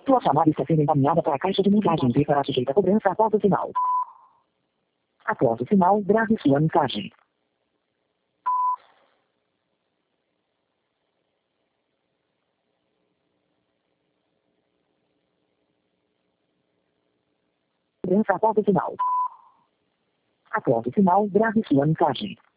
Sua chamada está sendo encaminhada para a caixa de mensagens e será sujeita a cobrança após o sinal. Após o sinal, grave sua mensagem. Cobrança após o sinal. Após o sinal, grave sua mensagem.